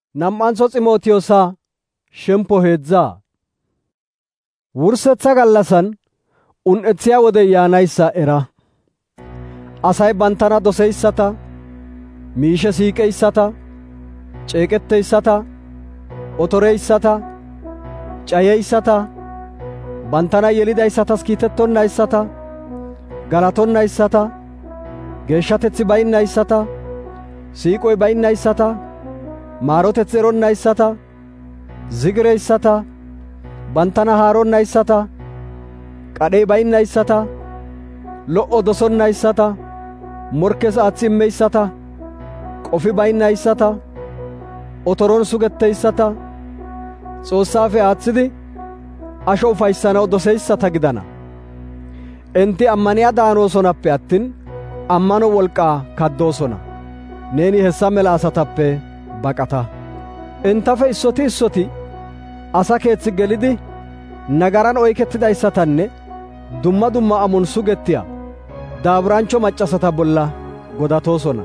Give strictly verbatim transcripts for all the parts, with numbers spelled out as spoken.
Nam''antho Ximotiyoosa shemppo heedzaa. Wursetha gallasan un''ethiya wode yaanayssa era. Asay banttana doseyssata, miishe siiqeyssata, ceeqetteyssata, otoreyssata, cayeyssata, banttana yelidayssatas kiitettonnayssata, galatonnayssata, geeshshateththi baynnayssata, siiqoy baynnayssata, maaroteth eronnayssata, zigireyssata, banttana haaronnayssata, qadhey baynnayssata, lo''o dosonnayssata, morkkes aaththi immeyssata, qofi baynnayssata, otoron sugetteyssata, Xoossaafe aaththidi asho ufayssanaw doseyssata gidana. Enti ammaniyaa daanoosonappe attin ammano wolqqaa kaddoosona. Neeni hessa mela asatappe baqata. Entafe issoti issoti asa keeththi gelidi nagaran oykettidayssatanne dumma dumma amon sugettiya daaburanchcho maccasata bolla godatoosona.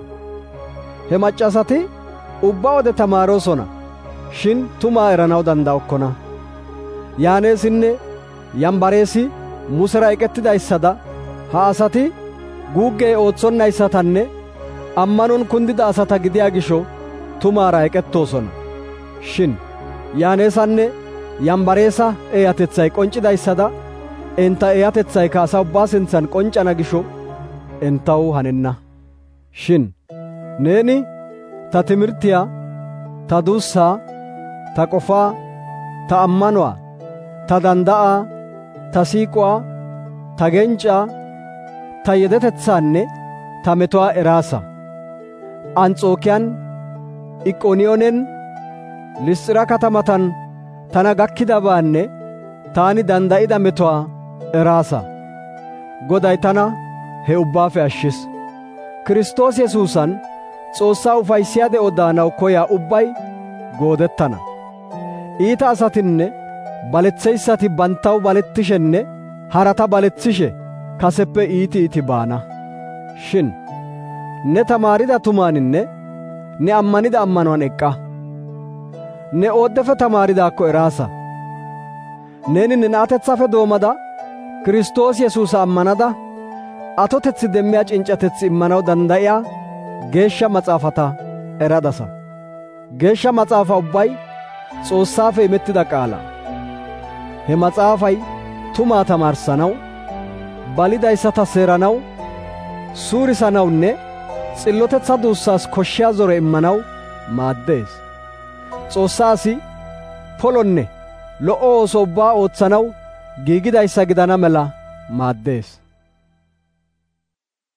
He maccasati ubbaa wode tamaaroosona, shin tumaa eranaw danda'okkona. Yaaneesinne Yambbareesi Musera eqettidayssada ha asati guuggey ootsonnayssatanne ammanon kundida asata gidiyaa gisho tumaara eqettoosona. Shin Yaaneesanne Yambbareesa eeyatethay qonccidayssada enta eeyatethaykka asa ubbaa sinthan qonccana gisho entaw hanenna. Shin neeni ta timirtiyaa, ta duussaa, ta qofaa, ta ammanuwaa, ta danda'aa, ta siiquwaa, ta genccaa, ta yedetetsaanne ta metuwaa eraasa. Ans'ookiyan, Iqooniyoonen, Lisxira katamatan tana gakkidabaanne taani danda'ida metuwaa eraasa. Goday tana he ubbaafe ashshis. Kiristoos Yesuusan Xoossaa ufayssiyaa de'o daanaw koyaa ubbay goodettana. Iita asatinne baletheyssati banttaw balettishenne harata balethishe kaseppe iiti iiti baana. Shin ne tamaarida tumaaninne ne ammanida ammanuwaan eqqa. Ne ooddefe tamaaridaakko eraasa. Neeni ne na'atetsafe doomada Kiristoos Yesuusa ammanada atoteththi demmiyaa cinccateththi immanaw danda'iyaa geeshsha maxaafata eradasa. Geeshsha maxaafa ubbay Xoossaafe imettida qaala. He maxaafay tumaa tamaarsanaw, balidayssata seeranaw, suurisanawunne xillotetsa duussaas koshshiyaa zore immanaw maaddees. Xoossaa asi polonne lo''o ooso ubbaa ootsanaw giigidayssa gidana mela maaddees.